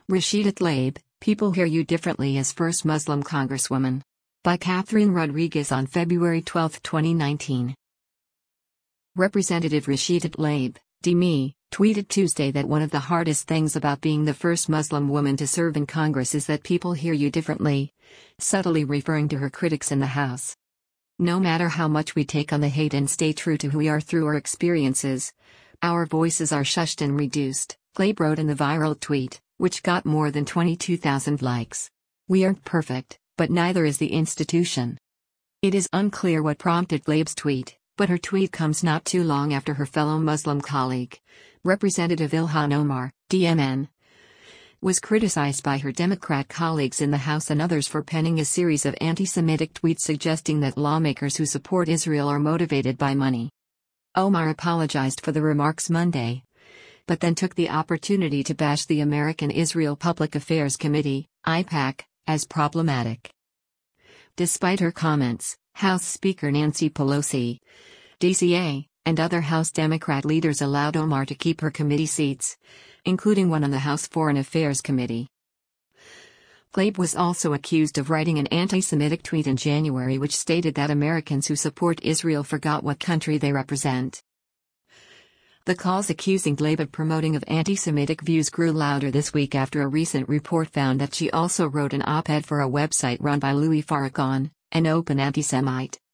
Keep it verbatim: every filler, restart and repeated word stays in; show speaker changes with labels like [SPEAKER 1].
[SPEAKER 1] Rashida Tlaib, People Hear You Differently as First Muslim Congresswoman. By Catherine Rodriguez on February twelfth, twenty nineteen. Representative Rashida Tlaib, D M I, tweeted Tuesday that one of the hardest things about being the first Muslim woman to serve in Congress is that people hear you differently, subtly referring to her critics in the House. No matter how much we take on the hate and stay true to who we are through our experiences, our voices are shushed and reduced, Tlaib wrote in the viral tweet, which got more than twenty-two thousand likes. We aren't perfect, but neither is the institution. It is unclear what prompted Tlaib's tweet, but her tweet comes not too long after her fellow Muslim colleague, Representative Ilhan Omar, D M N, was criticized by her Democrat colleagues in the House and others for penning a series of anti-Semitic tweets suggesting that lawmakers who support Israel are motivated by money. Omar apologized for the remarks Monday, but then took the opportunity to bash the American Israel Public Affairs Committee, I PAC, as problematic. Despite her comments, House Speaker Nancy Pelosi, D C A, and other House Democrat leaders allowed Omar to keep her committee seats, including one on the House Foreign Affairs Committee. Tlaib was also accused of writing an anti-Semitic tweet in January which stated that Americans who support Israel forgot what country they represent. The calls accusing Tlaib of promoting of anti-Semitic views grew louder this week after a recent report found that she also wrote an op-ed for a website run by Louis Farrakhan, an open anti-Semite.